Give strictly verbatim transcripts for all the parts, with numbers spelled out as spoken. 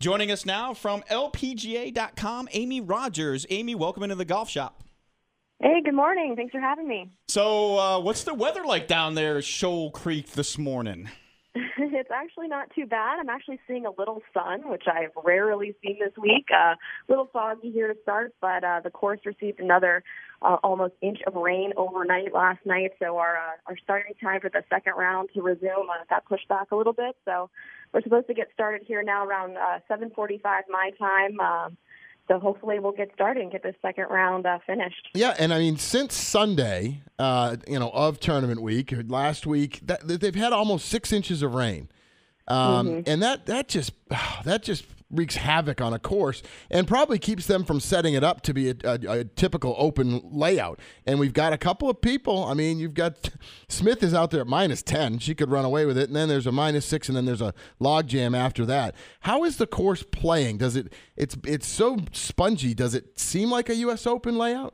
Joining us now from L P G A dot com, Amy Rogers. Amy, welcome into the golf shop. Hey, good morning. Thanks for having me. So uh, what's the weather like down there at Shoal Creek this morning? It's actually not too bad. I'm actually seeing a little sun, which I've rarely seen this week. A uh, little foggy here to start, but uh, the course received another uh, almost inch of rain overnight last night. So our uh, our starting time for the second round to resume uh, got pushed back a little bit. So we're supposed to get started here now around uh, seven forty-five my time. Uh, So hopefully we'll get started and get this second round uh, finished. Yeah, and I mean, since Sunday, uh, you know, of tournament week, last week, that, they've had almost six inches of rain, um, mm-hmm. and that that just that just wreaks havoc on a course, and probably keeps them from setting it up to be a, a, a typical open layout. And we've got a couple of people. I mean, you've got Smith is out there at minus ten. She could run away with it, and then there's a minus six, and then there's a log jam after that. How is the course playing? Does it? It's it's so spongy. Does it seem like a U S Open layout?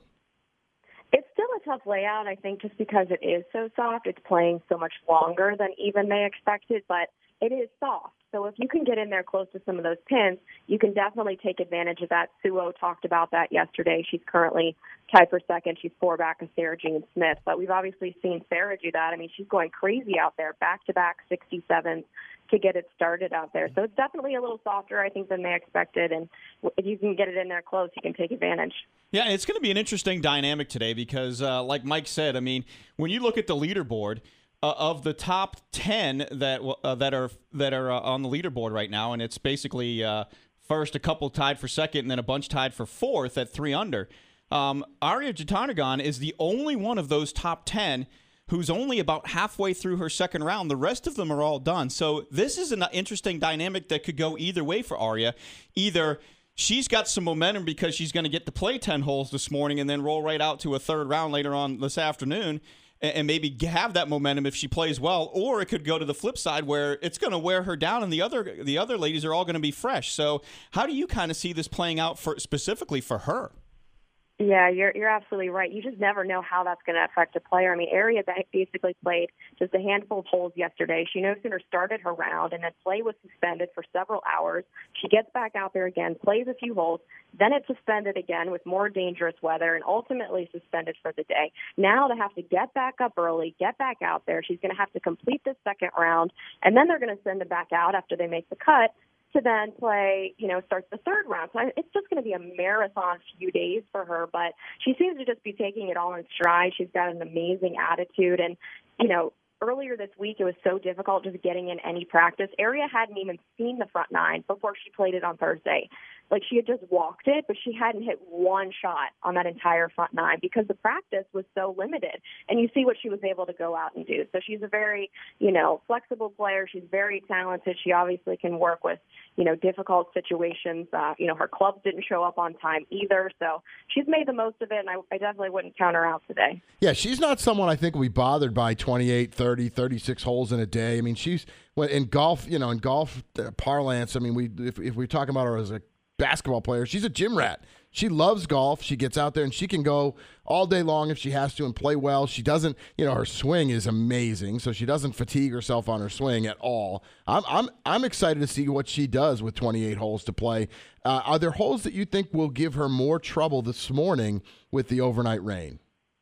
It's still a tough layout, I think, just because it is so soft. It's playing so much longer than even they expected, but it is soft. So if you can get in there close to some of those pins, you can definitely take advantage of that. Suo talked about that yesterday. She's currently tied for second. She's four back of Sarah Jean Smith. But we've obviously seen Sarah do that. I mean, she's going crazy out there, back-to-back sixty-sevens to get it started out there. So it's definitely a little softer, I think, than they expected. And if you can get it in there close, you can take advantage. Yeah, it's going to be an interesting dynamic today because, uh, like Mike said, I mean, when you look at the leaderboard, Uh, of the top ten that uh, that are that are uh, on the leaderboard right now, and it's basically uh, first a couple tied for second, and then a bunch tied for fourth at three under. Um, Ariya Jutanugarn is the only one of those top ten who's only about halfway through her second round. The rest of them are all done. So this is an interesting dynamic that could go either way for Ariya. Either she's got some momentum because she's going to get to play ten holes this morning and then roll right out to a third round later on this afternoon, and maybe have that momentum if she plays well, or it could go to the flip side where it's going to wear her down, and the other the other ladies are all going to be fresh. So how do you kind of see this playing out for specifically for her? Yeah, you're you're absolutely right. You just never know how that's going to affect a player. I mean, Ariya basically played just a handful of holes yesterday. She no sooner started her round, and then play was suspended for several hours. She gets back out there again, plays a few holes, then it's suspended again with more dangerous weather, and ultimately suspended for the day. Now they have to get back up early, get back out there. She's going to have to complete the second round, and then they're going to send her back out after they make the cut to then play, you know, start the third round. So it's just going to be a marathon few days for her, but she seems to just be taking it all in stride. She's got an amazing attitude, and, you know, earlier this week, it was so difficult just getting in any practice. Ariya hadn't even seen the front nine before she played it on Thursday. Like, she had just walked it, but she hadn't hit one shot on that entire front nine because the practice was so limited. And you see what she was able to go out and do. So she's a very, you know, flexible player. She's very talented. She obviously can work with, you know, difficult situations. Uh, you know, her clubs didn't show up on time either. So she's made the most of it, and I, I definitely wouldn't count her out today. Yeah, she's not someone I think will be bothered by twenty-eight, thirty, thirty-six holes in a day. I mean, she's well, in golf, you know, in golf uh, parlance, I mean, we if, if we're talking about her as a basketball player, she's a gym rat. She loves golf. She gets out there and she can go all day long if she has to and play well. She doesn't, you know, her swing is amazing, so she doesn't fatigue herself on her swing at all. I'm I'm I'm excited to see what she does with twenty-eight holes to play. Uh, are there holes that you think will give her more trouble this morning with the overnight rain?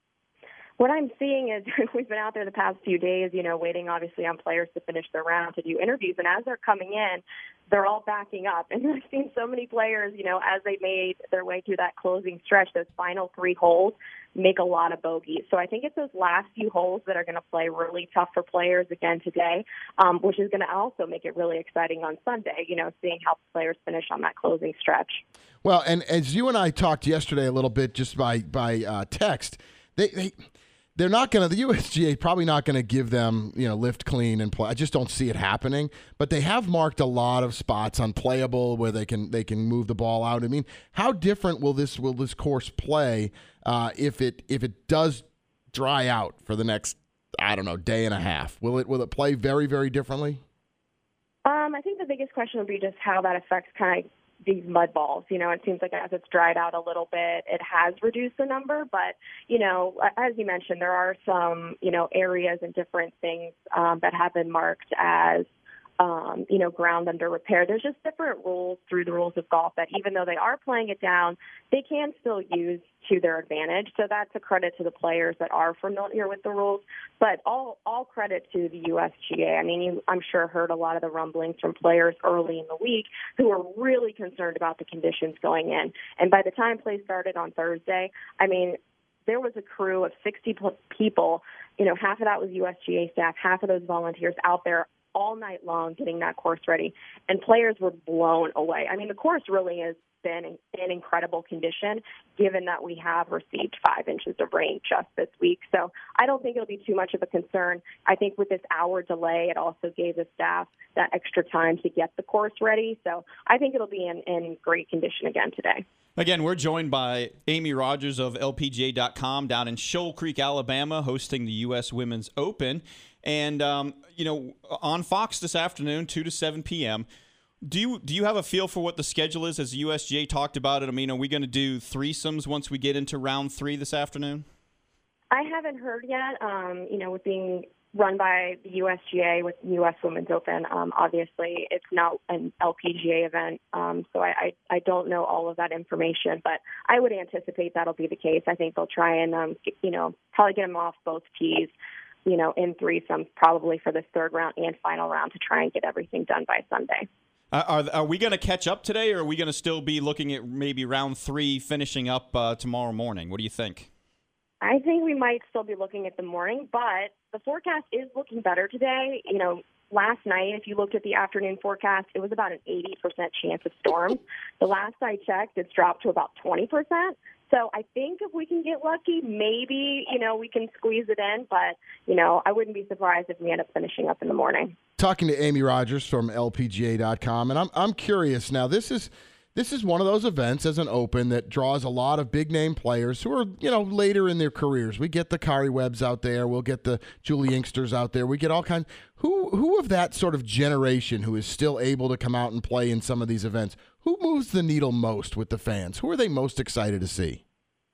What I'm seeing is we've been out there the past few days, you know, waiting obviously on players to finish their round to do interviews. And as they're coming in, they're all backing up. And I've seen so many players, you know, as they made their way through that closing stretch, those final three holes, make a lot of bogeys. So I think it's those last few holes that are going to play really tough for players again today, um, which is going to also make it really exciting on Sunday, you know, seeing how players finish on that closing stretch. Well, and as you and I talked yesterday a little bit just by, by uh, text, they, they – they're not going to, the U S G A probably not going to give them, you know, lift clean and play. I just don't see it happening. But they have marked a lot of spots unplayable where they can they can move the ball out. I mean, how different will this will this course play uh, if it if it does dry out for the next, I don't know, day and a half? Will it will it play very, very differently? Um, I think the biggest question would be just how that affects kind of these mud balls. You know, it seems like as it's dried out a little bit, it has reduced the number. But, you know, as you mentioned, there are some, you know, areas and different things um, that have been marked as um, you know, ground under repair. There's just different rules through the rules of golf that even though they are playing it down, they can still use to their advantage. So that's a credit to the players that are familiar with the rules. But all all credit to the U S G A. I mean, you, I'm sure heard a lot of the rumblings from players early in the week who were really concerned about the conditions going in. And by the time play started on Thursday, I mean, there was a crew of sixty people. You know, half of that was U S G A staff, half of those volunteers out there all night long getting that course ready. And players were blown away. I mean, the course really has been in, in incredible condition, given that we have received five inches of rain just this week. So I don't think it'll be too much of a concern. I think with this hour delay, it also gave the staff that extra time to get the course ready. So I think it'll be in, in great condition again today. Again, we're joined by Amy Rogers of L P G A dot com down in Shoal Creek, Alabama, hosting the U S Women's Open. And, um, you know, on Fox this afternoon, two to seven p.m., Do you do you have a feel for what the schedule is as U S G A talked about it? I mean, are we going to do threesomes once we get into round three this afternoon? I haven't heard yet. Um, you know, with being run by the U S G A with U S Women's Open, um, obviously it's not an L P G A event, um, so I, I, I don't know all of that information, but I would anticipate that'll be the case. I think they'll try and, um, get, you know, probably get them off both tees, you know, in threesomes probably for this third round and final round to try and get everything done by Sunday. Uh, are are we going to catch up today, or are we going to still be looking at maybe round three finishing up uh, tomorrow morning? What do you think? I think we might still be looking at the morning, but the forecast is looking better today. You know, last night, if you looked at the afternoon forecast, it was about an eighty percent chance of storms. The last I checked, it's dropped to about twenty percent. So I think if we can get lucky, maybe, you know, we can squeeze it in. But, you know, I wouldn't be surprised if we end up finishing up in the morning. Talking to Amy Rogers from L P G A dot com, and I'm I'm curious now. This is this is one of those events as an Open that draws a lot of big name players who are, you know, later in their careers. We get the Kari Webbs out there, we'll get the Julie Inksters out there, we get all kinds. Who who of that sort of generation who is still able to come out and play in some of these events? Who moves the needle most with the fans? Who are they most excited to see?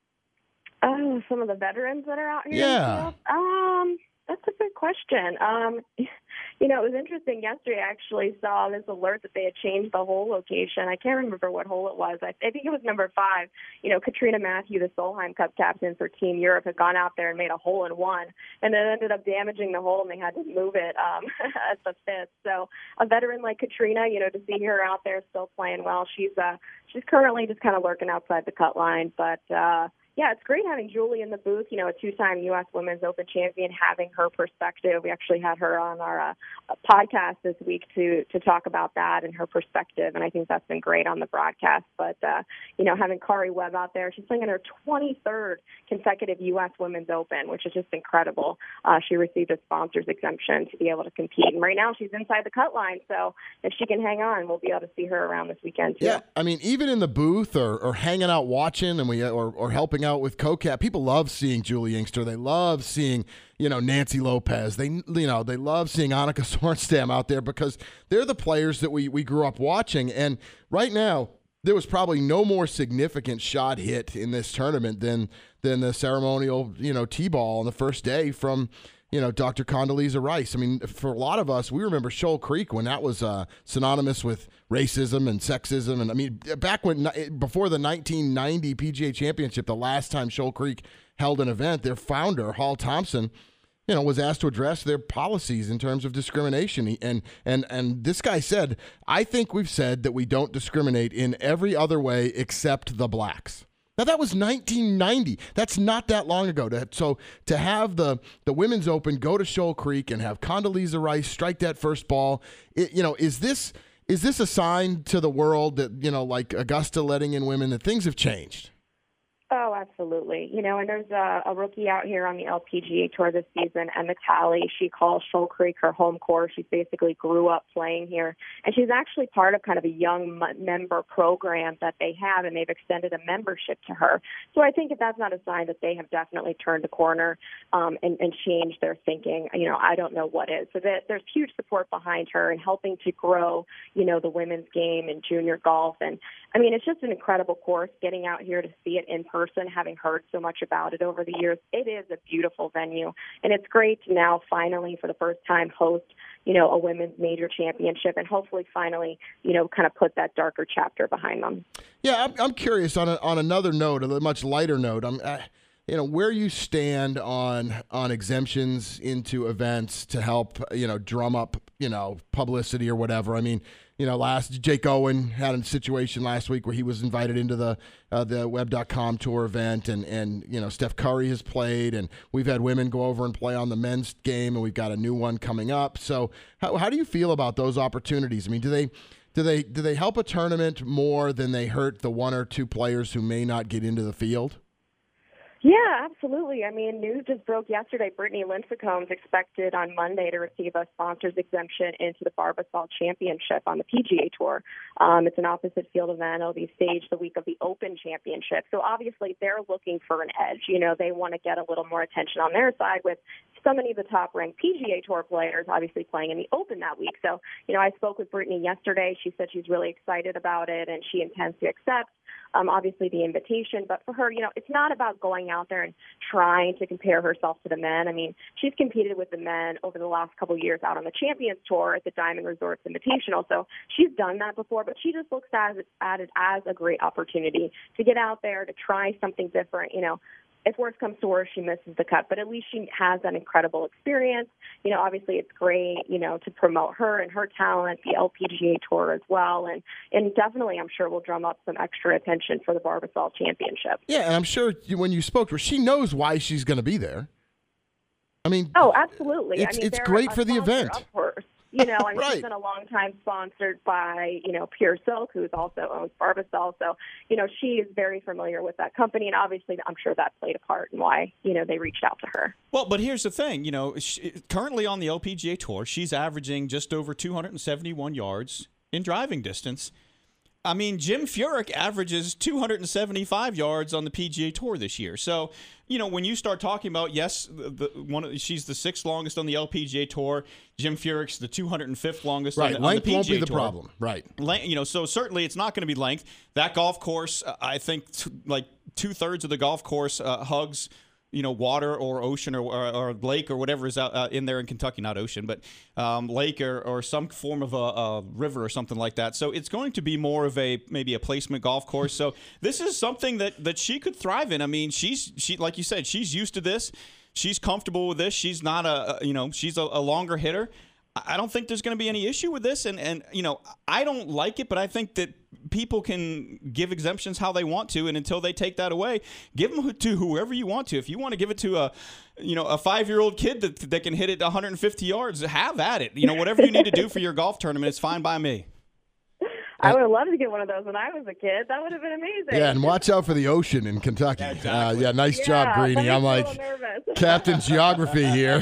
Oh, some of the veterans that are out here. Yeah. Um, that's a good question. Um, you know, it was interesting. Yesterday, I actually saw this alert that they had changed the hole location. I can't remember what hole it was. I, I think it was number five. You know, Katrina Matthew, the Solheim Cup captain for Team Europe, had gone out there and made a hole in one, and then ended up damaging the hole, and they had to move it um, at the fifth. So a veteran like Katrina, you know, to see her out there still playing well, she's uh, she's currently just kind of lurking outside the cut line, but. Uh, Yeah, it's great having Julie in the booth, you know, a two-time U S Women's Open champion, having her perspective. We actually had her on our uh, podcast this week to to talk about that and her perspective, and I think that's been great on the broadcast. But, uh, you know, having Kari Webb out there, she's playing in her twenty-third consecutive U S Women's Open, which is just incredible. Uh, she received a sponsor's exemption to be able to compete, and right now she's inside the cut line, so if she can hang on, we'll be able to see her around this weekend, too. Yeah, I mean, even in the booth or, or hanging out watching and we or, or helping out with CoCap, people love seeing Julie Inkster. They love seeing, you know, Nancy Lopez. They, you know, they love seeing Annika Sorenstam out there because they're the players that we, we grew up watching. And right now, there was probably no more significant shot hit in this tournament than than the ceremonial, you know, T-ball on the first day from, you know, Doctor Condoleezza Rice. I mean, for a lot of us, we remember Shoal Creek when that was uh, synonymous with racism and sexism. And I mean, back when, before the nineteen ninety P G A Championship, the last time Shoal Creek held an event, their founder, Hall Thompson, you know, was asked to address their policies in terms of discrimination. And and and this guy said, I think we've said that we don't discriminate in every other way except the blacks. Now, that was nineteen ninety. That's not that long ago. To, so to have the, the Women's Open go to Shoal Creek and have Condoleezza Rice strike that first ball, it, you know, is this is this a sign to the world that, you know, like Augusta letting in women, that things have changed? Oh, absolutely. You know, and there's a, a rookie out here on the L P G A Tour this season, Emma Talley. She calls Shoal Creek her home course. She basically grew up playing here. And she's actually part of kind of a young m- member program that they have, and they've extended a membership to her. So I think if that's not a sign that they have definitely turned a corner um, and, and changed their thinking, you know, I don't know what is. So that, there's huge support behind her and helping to grow, you know, the women's game and junior golf. And, I mean, it's just an incredible course, getting out here to see it in person. Person, having heard so much about it over the years. It is a beautiful venue, and it's great to now finally, for the first time, host, you know, a women's major championship and hopefully finally, you know, kind of put that darker chapter behind them. Yeah, I'm, I'm curious on a, on another note, a much lighter note. I'm, I, you know, where you stand on on exemptions into events to help, you know, drum up, you know, publicity or whatever. I mean, you know, last Jake Owen had a situation last week where he was invited into the uh, the web dot com tour event, and and you know, Steph Curry has played, and we've had women go over and play on the men's game, and we've got a new one coming up. So, how how do you feel about those opportunities? I mean, do they do they do they help a tournament more than they hurt the one or two players who may not get into the field? Yeah, absolutely. I mean, news just broke yesterday. Brittany Lincecum is expected on Monday to receive a sponsor's exemption into the Barbasol Championship on the P G A Tour. Um, it's an opposite field event. It'll be staged the week of the Open Championship. So obviously they're looking for an edge. You know, they want to get a little more attention on their side with so many of the top-ranked P G A Tour players obviously playing in the Open that week. So, you know, I spoke with Brittany yesterday. She said she's really excited about it and she intends to accept Um, obviously the invitation, but for her, you know, it's not about going out there and trying to compare herself to the men. I mean, she's competed with the men over the last couple of years out on the Champions Tour at the Diamond Resorts Invitational, so she's done that before, but she just looks at it, at it as a great opportunity to get out there, to try something different. You know, if worse comes to worse, she misses the cut, but at least she has that incredible experience. You know, obviously it's great, you know, to promote her and her talent, the L P G A Tour as well, and, and definitely I'm sure will drum up some extra attention for the Barbasol Championship. Yeah, and I'm sure when you spoke to her, she knows why she's going to be there. I mean, oh, absolutely. It's, I mean, it's great for the event. Of course. You know, and right. she's been a long time sponsored by, you know, Pure Silk, who's also owns Barbasol. So, you know, she is very familiar with that company, and obviously I'm sure that played a part in why, you know, they reached out to her. Well, but here's the thing, you know, she, currently on the L P G A Tour, she's averaging just over two hundred seventy-one yards in driving distance. I mean, Jim Furyk averages two hundred seventy-five yards on the P G A Tour this year. So, you know, when you start talking about, yes, the, the one of, she's the sixth longest on the L P G A Tour. Jim Furyk's the two hundred fifth longest right. on, Length on the P G A won't be the Tour. problem. Right. You know, so certainly it's not going to be length. That golf course, I think, t- like two-thirds of the golf course uh, hugs, you know, water or ocean or, or, or lake or whatever is out uh, in there in Kentucky, not ocean, but um, lake or, or some form of a, a river or something like that. So it's going to be more of a maybe a placement golf course. So this is something that, that she could thrive in. I mean, she's she like you said, she's used to this. She's comfortable with this. She's not a, a you know, she's a, a longer hitter. I don't think there's going to be any issue with this. And, and, you know, I don't like it, but I think that people can give exemptions how they want to. And until they take that away, give them to whoever you want to. If you want to give it to a, you know, a five-year-old kid that, that can hit it one hundred fifty yards, have at it. You know, whatever you need to do for your golf tournament, it's fine by me. I would have loved to get one of those when I was a kid. That would have been amazing. Yeah, and watch out for the ocean in Kentucky. Yeah, exactly. uh, yeah nice yeah, job, Greeny. I'm like, Captain Geography here.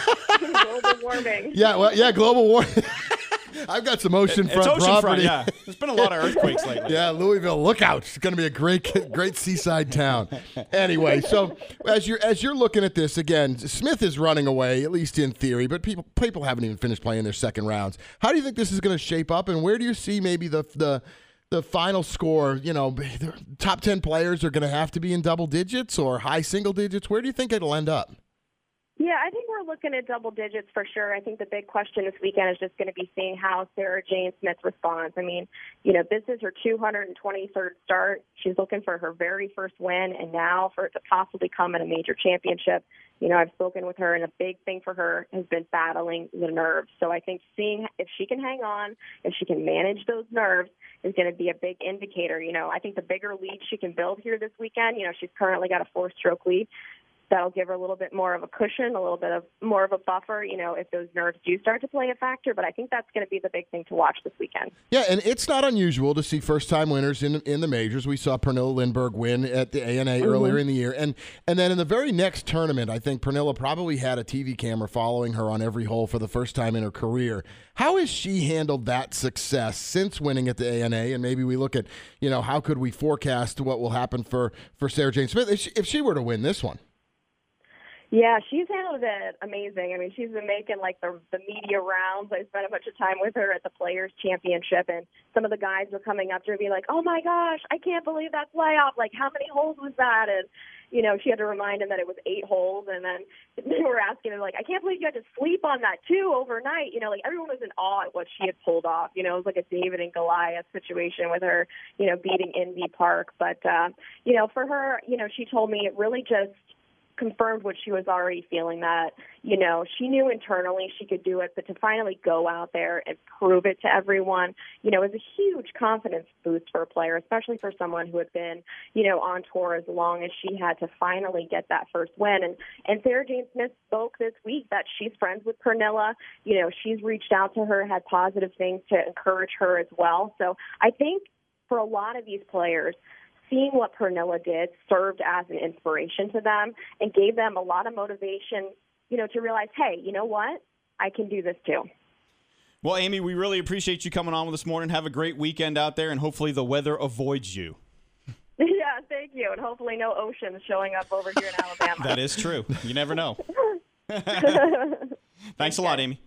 Global warming. Yeah, well, yeah, global warming. I've got some oceanfront it's ocean property. Front, yeah. There's been a lot of earthquakes lately. Yeah, Louisville, look out! It's going to be a great, great seaside town. Anyway, so as you're as you're looking at this again, Smith is running away, at least in theory, but people people haven't even finished playing their second rounds. How do you think this is going to shape up, and where do you see maybe the the the final score? You know, the top ten players are going to have to be in double digits or high single digits. Where do you think it'll end up? Yeah, I think we're looking at double digits for sure. I think the big question this weekend is just going to be seeing how Sarah Jane Smith responds. I mean, you know, this is her two hundred twenty-third start. She's looking for her very first win, and now for it to possibly come at a major championship. You know, I've spoken with her, and a big thing for her has been battling the nerves. So I think seeing if she can hang on, if she can manage those nerves, is going to be a big indicator. You know, I think the bigger lead she can build here this weekend, you know, she's currently got a four-stroke lead. That'll give her a little bit more of a cushion, a little bit of more of a buffer, you know, if those nerves do start to play a factor. But I think that's going to be the big thing to watch this weekend. Yeah, and it's not unusual to see first-time winners in in the majors. We saw Pernilla Lindbergh win at the A N A mm-hmm. earlier in the year. And and then in the very next tournament, I think Pernilla probably had a T V camera following her on every hole for the first time in her career. How has she handled that success since winning at the A N A? And maybe we look at, you know, how could we forecast what will happen for, for Sarah Jane Smith if she, if she were to win this one? Yeah, she's handled it amazing. I mean, she's been making like the the media rounds. I spent a bunch of time with her at the Players Championship, and some of the guys were coming up to her and being like, "Oh my gosh, I can't believe that playoff! Like, how many holes was that?" And you know, she had to remind him that it was eight holes, and then they were asking her like, "I can't believe you had to sleep on that too overnight." You know, like everyone was in awe at what she had pulled off. You know, it was like a David and Goliath situation with her, you know, beating Indy Park. But uh, you know, for her, you know, she told me it really just confirmed what she was already feeling, that, you know, she knew internally she could do it, but to finally go out there and prove it to everyone, you know, is a huge confidence boost for a player, especially for someone who had been, you know, on tour as long as she had to finally get that first win. And, and Sarah Jane Smith spoke this week that she's friends with Pernilla. You know, she's reached out to her, had positive things to encourage her as well. So I think for a lot of these players, seeing what Pernilla did served as an inspiration to them and gave them a lot of motivation, you know, to realize, hey, you know what? I can do this too. Well, Amy, we really appreciate you coming on with us this morning. Have a great weekend out there, and hopefully the weather avoids you. Yeah, thank you. And hopefully no oceans showing up over here in Alabama. That is true. You never know. Thanks a lot, Amy.